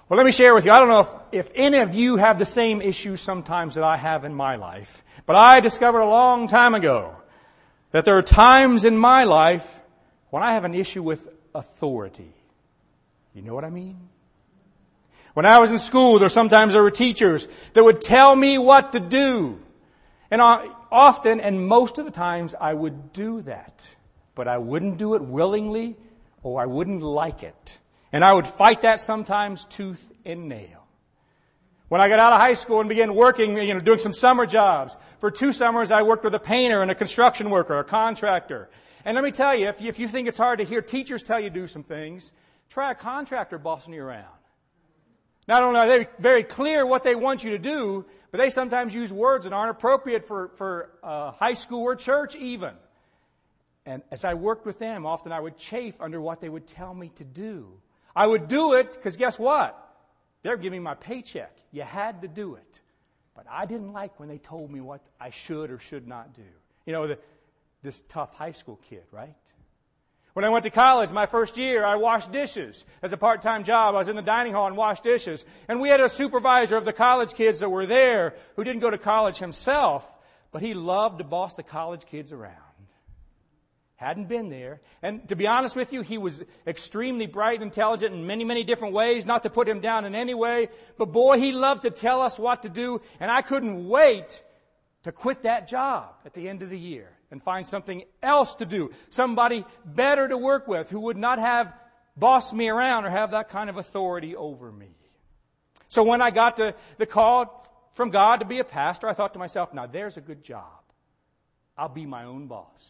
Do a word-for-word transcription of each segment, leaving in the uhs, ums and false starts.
Well, let me share with you. I don't know if, if any of you have the same issues sometimes that I have in my life. But I discovered a long time ago that there are times in my life when I have an issue with authority. You know what I mean? When I was in school, there sometimes there were teachers that would tell me what to do. And I, often, and most of the times, I would do that. But I wouldn't do it willingly, or I wouldn't like it. And I would fight that sometimes tooth and nail. When I got out of high school and began working, you know, doing some summer jobs, for two summers I worked with a painter and a construction worker, a contractor. And let me tell you, if you, if you think it's hard to hear teachers tell you to do some things, try a contractor bossing you around. Not only are they very clear what they want you to do, but they sometimes use words that aren't appropriate for, for uh, high school or church even. And as I worked with them, often I would chafe under what they would tell me to do. I would do it because guess what? They're giving me my paycheck. You had to do it. But I didn't like when they told me what I should or should not do. You know, the, this tough high school kid, right? When I went to college, my first year, I washed dishes. As a part-time job, I was in the dining hall and washed dishes. And we had a supervisor of the college kids that were there who didn't go to college himself, but he loved to boss the college kids around. Hadn't been there. And to be honest with you, he was extremely bright and intelligent in many, many different ways, not to put him down in any way. But boy, he loved to tell us what to do, and I couldn't wait to quit that job at the end of the year and find something else to do, somebody better to work with who would not have bossed me around or have that kind of authority over me. So when I got the, the call from God to be a pastor, I thought to myself, now there's a good job. I'll be my own boss.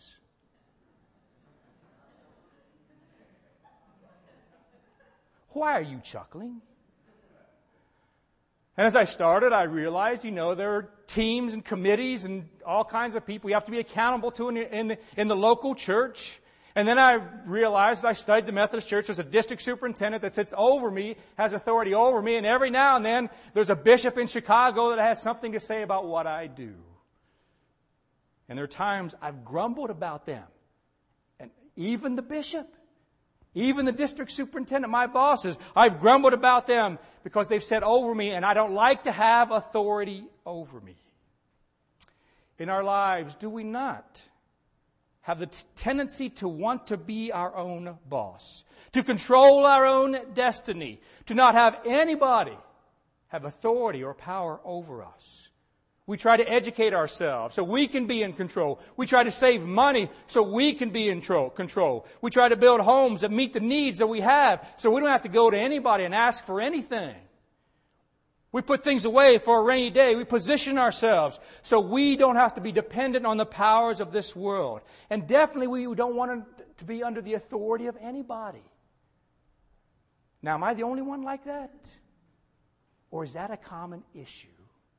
Why are you chuckling? And as I started, I realized, you know, there are teams and committees and all kinds of people you have to be accountable to in the, in the, in the local church. And then I realized I studied the Methodist Church. There's a district superintendent that sits over me, has authority over me, and every now and then there's a bishop in Chicago that has something to say about what I do. And there are times I've grumbled about them. And even the bishop. Even the district superintendent, my bosses, I've grumbled about them because they've said over me, and I don't like to have authority over me. In our lives, do we not have the t- tendency to want to be our own boss, to control our own destiny, to not have anybody have authority or power over us? We try to educate ourselves so we can be in control. We try to save money so we can be in control. We try to build homes that meet the needs that we have so we don't have to go to anybody and ask for anything. We put things away for a rainy day. We position ourselves so we don't have to be dependent on the powers of this world. And definitely we don't want to be under the authority of anybody. Now, am I the only one like that? Or is that a common issue?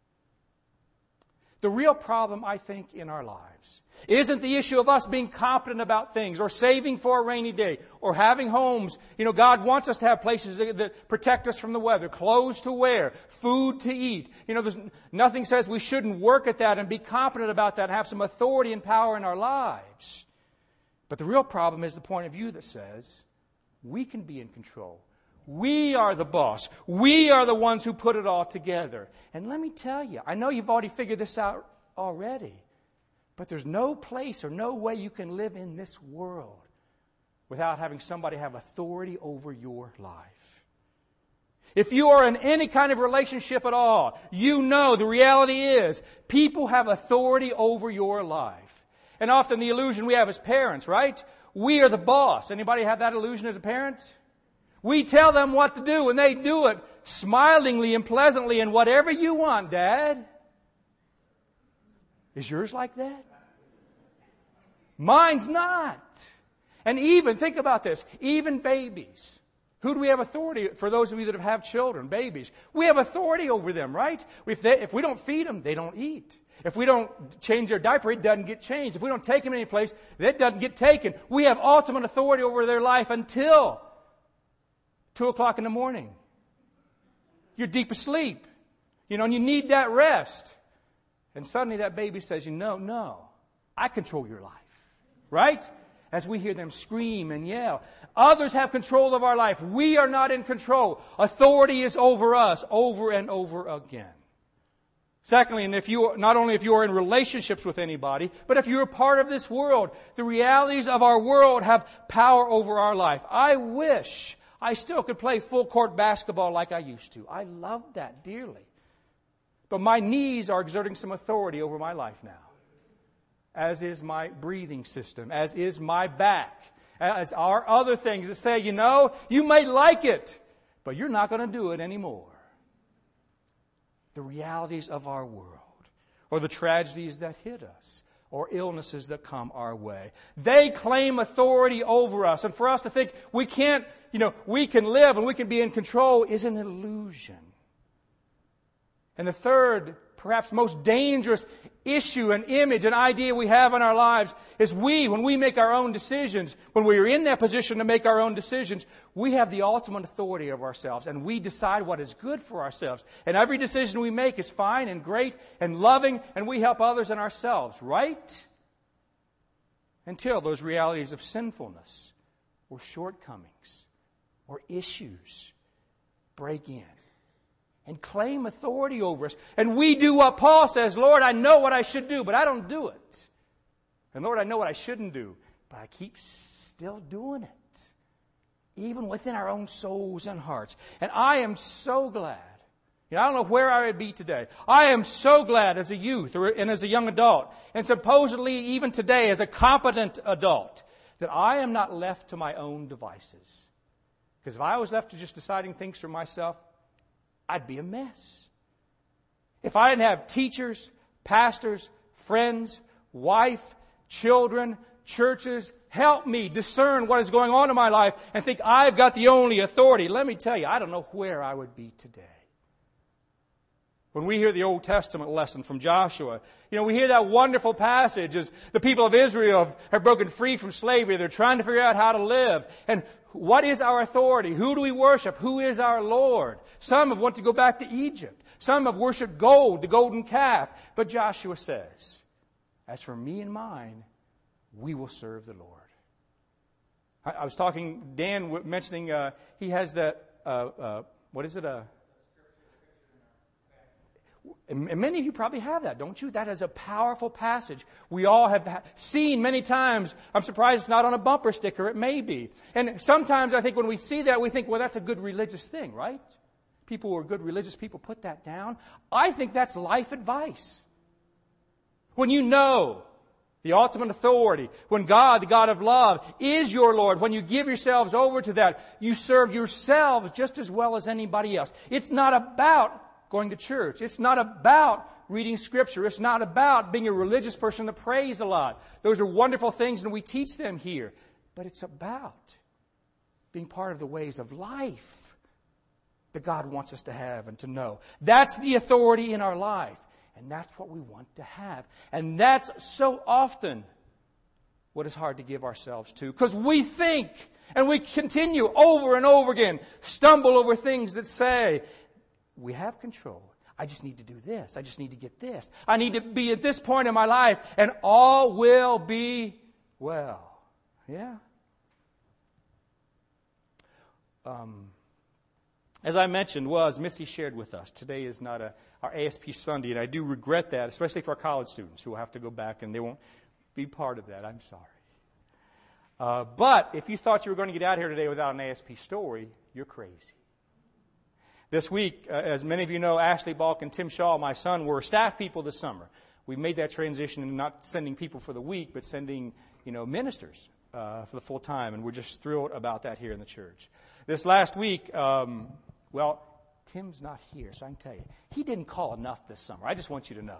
The real problem, I think, in our lives isn't the issue of us being confident about things or saving for a rainy day or having homes. You know, God wants us to have places that, that protect us from the weather, clothes to wear, food to eat. You know, there's nothing says we shouldn't work at that and be confident about that and have some authority and power in our lives. But the real problem is the point of view that says we can be in control. We are the boss. We are the ones who put it all together. And let me tell you, I know you've already figured this out already, but there's no place or no way you can live in this world without having somebody have authority over your life. If you are in any kind of relationship at all, you know the reality is people have authority over your life. And often the illusion we have as parents, right? We are the boss. Anybody have that illusion as a parent? We tell them what to do, and they do it smilingly and pleasantly, and whatever you want, Dad. Is yours like that? Mine's not. And even, think about this, even babies. Who do we have authority, for those of you that have children, babies? We have authority over them, right? If, they, if we don't feed them, they don't eat. If we don't change their diaper, it doesn't get changed. If we don't take them any place, it doesn't get taken. We have ultimate authority over their life until two o'clock in the morning. You're deep asleep. You know, and you need that rest. And suddenly that baby says, you know, no, I control your life. Right? as we hear them scream and yell. Others have control of our life. We are not in control. Authority is over us over and over again. Secondly, and if you, not only if you are in relationships with anybody, but if you're a part of this world, the realities of our world have power over our life. I wish I still could play full court basketball like I used to. I love that dearly. But my knees are exerting some authority over my life now. As is my breathing system, as is my back, as are other things that say, you know, you may like it, but you're not going to do it anymore. The realities of our world, or the tragedies that hit us, or illnesses that come our way. They claim authority over us. And for us to think we can't, you know, we can live and we can be in control is an illusion. And the third, perhaps most dangerous issue and image and idea we have in our lives is we, when we make our own decisions, when we are in that position to make our own decisions, we have the ultimate authority of ourselves and we decide what is good for ourselves. And every decision we make is fine and great and loving and we help others and ourselves, right? Until those realities of sinfulness or shortcomings or issues break in and claim authority over us. And we do what Paul says, Lord, I know what I should do, but I don't do it. And Lord, I know what I shouldn't do, but I keep still doing it. Even within our own souls and hearts. And I am so glad. You know, I don't know where I would be today. I am so glad as a youth or, and as a young adult, and supposedly even today as a competent adult, that I am not left to my own devices. Because if I was left to just deciding things for myself, I'd be a mess. If I didn't have teachers, pastors, friends, wife, children, churches, help me discern what is going on in my life and think I've got the only authority, let me tell you, I don't know where I would be today. When we hear the Old Testament lesson from Joshua, you know, we hear that wonderful passage as the people of Israel have, have broken free from slavery. They're trying to figure out how to live. And what is our authority? Who do we worship? Who is our Lord? Some have wanted to go back to Egypt. Some have worshipped gold, the golden calf. But Joshua says, as for me and mine, we will serve the Lord. I, I was talking, Dan mentioning uh, he has that, uh, uh, what is it, a... Uh, And many of you probably have that, don't you? That is a powerful passage. We all have seen many times. I'm surprised it's not on a bumper sticker. It may be. And sometimes I think when we see that, we think, well, that's a good religious thing, right? People who are good religious people put that down. I think that's life advice. When you know the ultimate authority, when God, the God of love, is your Lord, when you give yourselves over to that, you serve yourselves just as well as anybody else. It's not about going to church. It's not about reading Scripture. It's not about being a religious person that prays a lot. Those are wonderful things and we teach them here. But it's about being part of the ways of life that God wants us to have and to know. That's the authority in our life. And that's what we want to have. And that's so often what is hard to give ourselves to. Because we think and we continue over and over again, stumble over things that say, we have control. I just need to do this. I just need to get this. I need to be at this point in my life and all will be well. Yeah. Um, as I mentioned, well, as Missy shared with us, today is not a, our A S P Sunday, and I do regret that, especially for our college students who will have to go back and they won't be part of that. I'm sorry. Uh, but if you thought you were going to get out here today without an A S P story, you're crazy. This week, uh, as many of you know, Ashley Balk and Tim Shaw, my son, were staff people this summer. We made that transition in not sending people for the week, but sending, you know, ministers uh, for the full time, and we're just thrilled about that here in the church. This last week, um, well, Tim's not here, so I can tell you, he didn't call enough this summer. I just want you to know.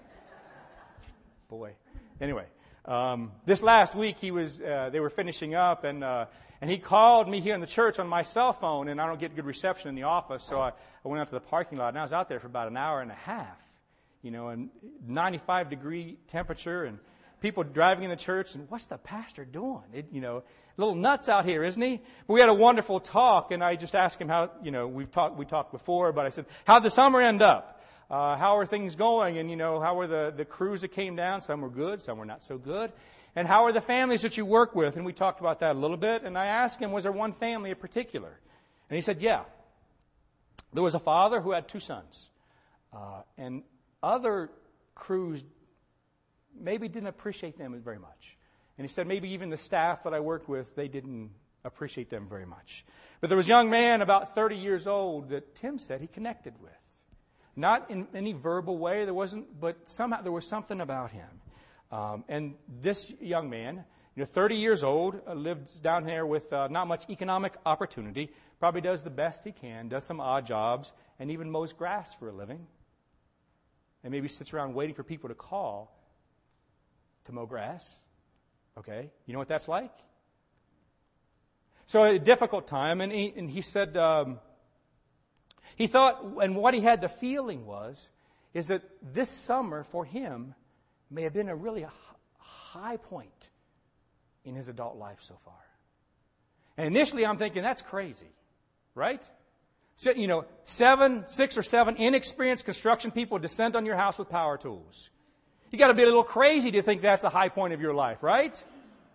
Boy. Anyway, um, this last week, he was, uh, they were finishing up, and uh, And he called me here in the church on my cell phone, and I don't get good reception in the office, so I, I went out to the parking lot, and I was out there for about an hour and a half, you know, and ninety-five degree temperature, and people driving in the church, and what's the pastor doing? It, you know, a little nuts out here, isn't he? But we had a wonderful talk, and I just asked him how, you know, we've talked, we talked before, but I said, how'd the summer end up? Uh, how are things going? And, you know, how were the, the crews that came down? Some were good, some were not so good. And how are the families that you work with? And we talked about that a little bit. And I asked him, was there one family in particular? And he said, yeah. There was a father who had two sons. Uh, and other crews maybe didn't appreciate them very much. And he said maybe even the staff that I worked with, they didn't appreciate them very much. But there was a young man about thirty years old that Tim said he connected with. Not in any verbal way, there wasn't, but somehow there was something about him. Um, and this young man, you know, thirty years old, uh, lives down there with uh, not much economic opportunity, probably does the best he can, does some odd jobs, and even mows grass for a living. And maybe sits around waiting for people to call to mow grass. Okay? You know what that's like? So a difficult time, and he, and he said, um, he thought, and what he had the feeling was, is that this summer for him may have been a really a high point in his adult life so far. And initially I'm thinking, that's crazy, right? So, you know, seven, six or seven inexperienced construction people descend on your house with power tools. You got to be a little crazy to think that's the high point of your life, right?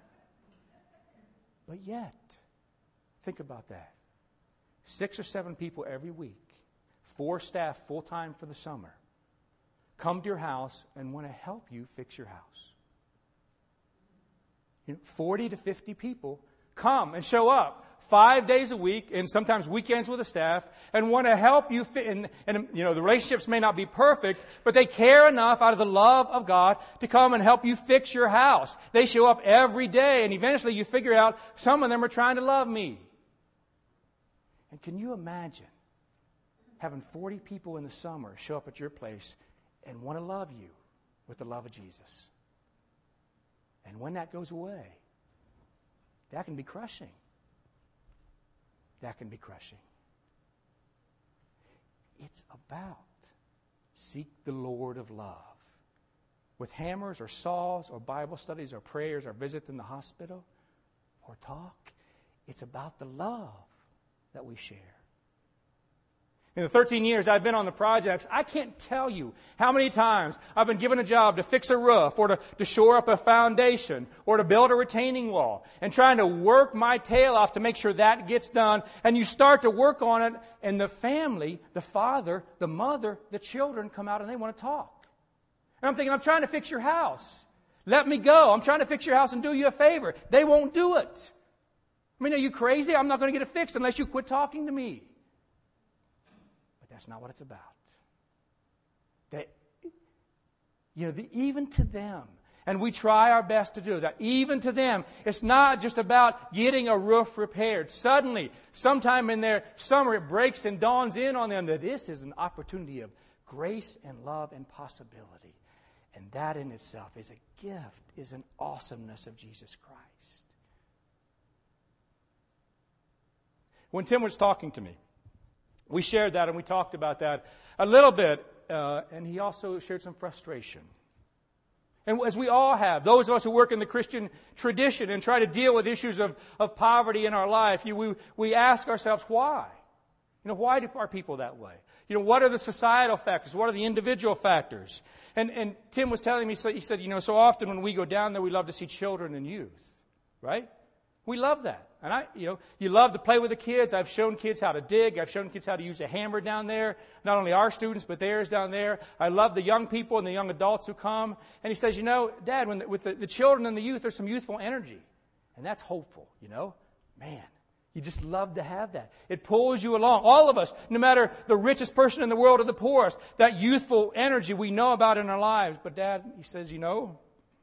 But yet, think about that. Six or seven people every week, four staff full-time for the summer, come to your house and want to help you fix your house. You know, forty to fifty people come and show up five days a week and sometimes weekends with the staff and want to help you fit. And, and, you know, the relationships may not be perfect, but they care enough out of the love of God to come and help you fix your house. They show up every day, and eventually you figure out some of them are trying to love me. And can you imagine having forty people in the summer show up at your place and want to love you with the love of Jesus? And when that goes away, that can be crushing. That can be crushing. It's about seek the Lord of love. With hammers or saws or Bible studies or prayers or visits in the hospital or talk, it's about the love that we share. In the thirteen years I've been on the projects, I can't tell you how many times I've been given a job to fix a roof or to, to shore up a foundation or to build a retaining wall and trying to work my tail off to make sure that gets done. And you start to work on it, and the family, the father, the mother, the children come out and they want to talk. And I'm thinking, I'm trying to fix your house. Let me go. I'm trying to fix your house and do you a favor. They won't do it. I mean, are you crazy? I'm not going to get it fixed unless you quit talking to me. That's not what it's about. They, you know, the, even to them, and we try our best to do that, even to them, it's not just about getting a roof repaired. Suddenly, sometime in their summer, it breaks and dawns in on them that this is an opportunity of grace and love and possibility. And that in itself is a gift, is an awesomeness of Jesus Christ. When Tim was talking to me, we shared that and we talked about that a little bit, uh, and he also shared some frustration. And as we all have, those of us who work in the Christian tradition and try to deal with issues of, of poverty in our life, you, we, we ask ourselves, why? You know, why do, are people that way? You know, what are the societal factors? What are the individual factors? And, and Tim was telling me, so he said, you know, so often when we go down there, we love to see children and youth, right? We love that. And I, you know, you love to play with the kids. I've shown kids how to dig. I've shown kids how to use a hammer down there. Not only our students, but theirs down there. I love the young people and the young adults who come. And he says, you know, Dad, when the, with the, the children and the youth, there's some youthful energy. And that's hopeful, you know. Man, you just love to have that. It pulls you along. All of us, no matter the richest person in the world or the poorest, that youthful energy we know about in our lives. But Dad, he says, you know,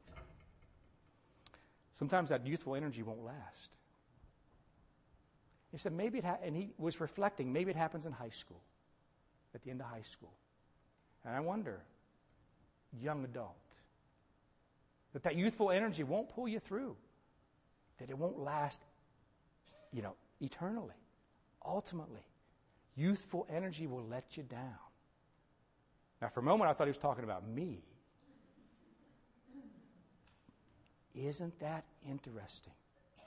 sometimes that youthful energy won't last. He said, maybe it ha-, and he was reflecting, maybe it happens in high school, at the end of high school. And I wonder, young adult, that that youthful energy won't pull you through, that it won't last, you know, eternally. Ultimately, youthful energy will let you down. Now, for a moment, I thought he was talking about me. Isn't that interesting?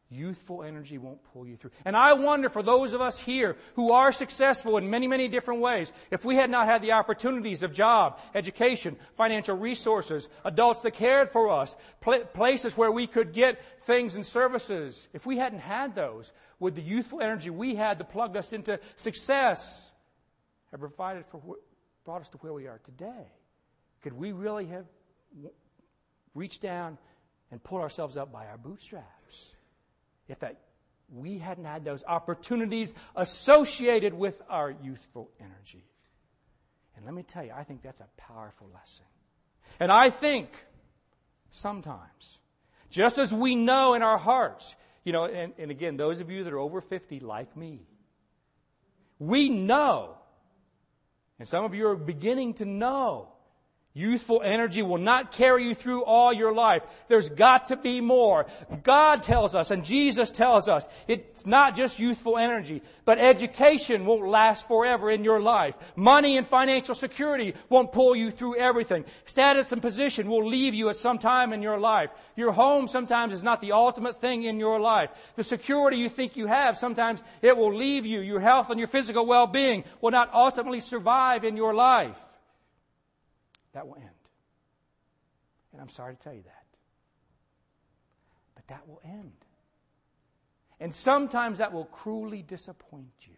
youthful energy won't pull you through. And I wonder for those of us here who are successful in many, many different ways, if we had not had the opportunities of job, education, financial resources, adults that cared for us, pl- places where we could get things and services, if we hadn't had those, would the youthful energy we had to plug us into success have provided for wh- brought us to where we are today? Could we really have w- reached down and pulled ourselves up by our bootstraps? If that we hadn't had those opportunities associated with our youthful energy. And let me tell you, I think that's a powerful lesson. And I think sometimes, just as we know in our hearts, you know, and, and again, those of you that are over fifty like me, we know, and some of you are beginning to know, youthful energy will not carry you through all your life. There's got to be more. God tells us, and Jesus tells us, it's not just youthful energy, but education won't last forever in your life. Money and financial security won't pull you through everything. Status and position will leave you at some time in your life. Your home sometimes is not the ultimate thing in your life. The security you think you have, sometimes it will leave you. Your health and your physical well-being will not ultimately survive in your life. That will end. And I'm sorry to tell you that. But that will end. And sometimes that will cruelly disappoint you.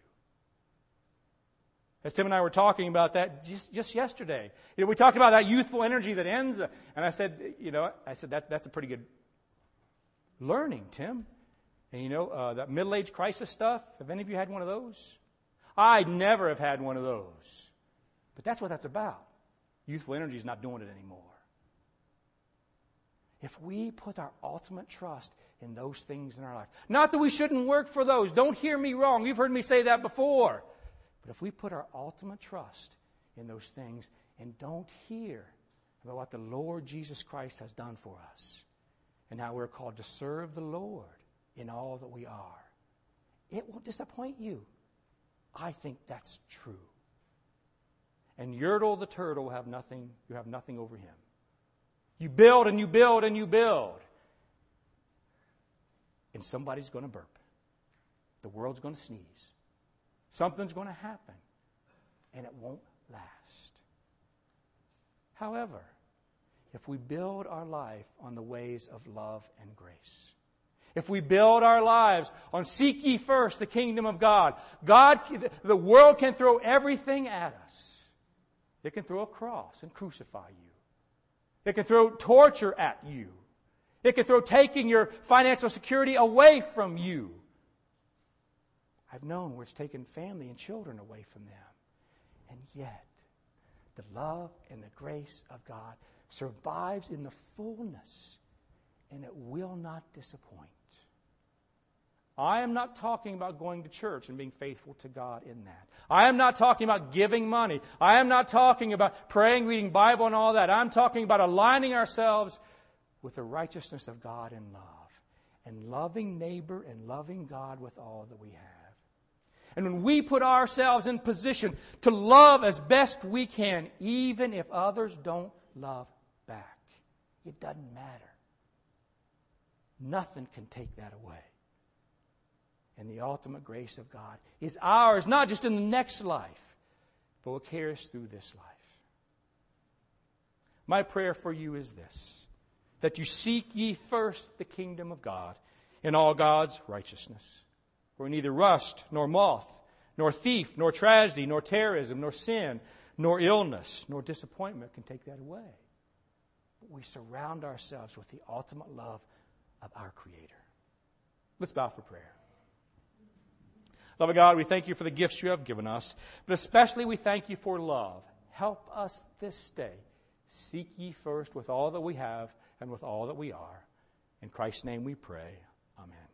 As Tim and I were talking about that just, just yesterday. You know, we talked about that youthful energy that ends. And I said, you know, I said, that that's a pretty good learning, Tim. And you know, uh, that middle-age crisis stuff, have any of you had one of those? I never have had one of those. But that's what that's about. Youthful energy is not doing it anymore. If we put our ultimate trust in those things in our life, not that we shouldn't work for those, don't hear me wrong, you've heard me say that before, but if we put our ultimate trust in those things and don't hear about what the Lord Jesus Christ has done for us and how we're called to serve the Lord in all that we are, it will disappoint you. I think that's true. And Yertle the turtle will have nothing, you have nothing over him. You build and you build and you build. And somebody's going to burp. The world's going to sneeze. Something's going to happen. And it won't last. However, if we build our life on the ways of love and grace, if we build our lives on seek ye first the kingdom of God, God, the world can throw everything at us. It can throw a cross and crucify you. It can throw torture at you. It can throw taking your financial security away from you. I've known where it's taken family and children away from them. And yet, the love and the grace of God survives in the fullness, and it will not disappoint. I am not talking about going to church and being faithful to God in that. I am not talking about giving money. I am not talking about praying, reading Bible, and all that. I'm talking about aligning ourselves with the righteousness of God in love, and loving neighbor and loving God with all that we have. And when we put ourselves in position to love as best we can, even if others don't love back, it doesn't matter. Nothing can take that away. And the ultimate grace of God is ours, not just in the next life, but will carry us through this life. My prayer for you is this, that you seek ye first the kingdom of God in all God's righteousness, where neither rust, nor moth, nor thief, nor tragedy, nor terrorism, nor sin, nor illness, nor disappointment can take that away. But we surround ourselves with the ultimate love of our Creator. Let's bow for prayer. Loving God, we thank you for the gifts you have given us, but especially we thank you for love. Help us this day. Seek ye first with all that we have and with all that we are. In Christ's name we pray. Amen.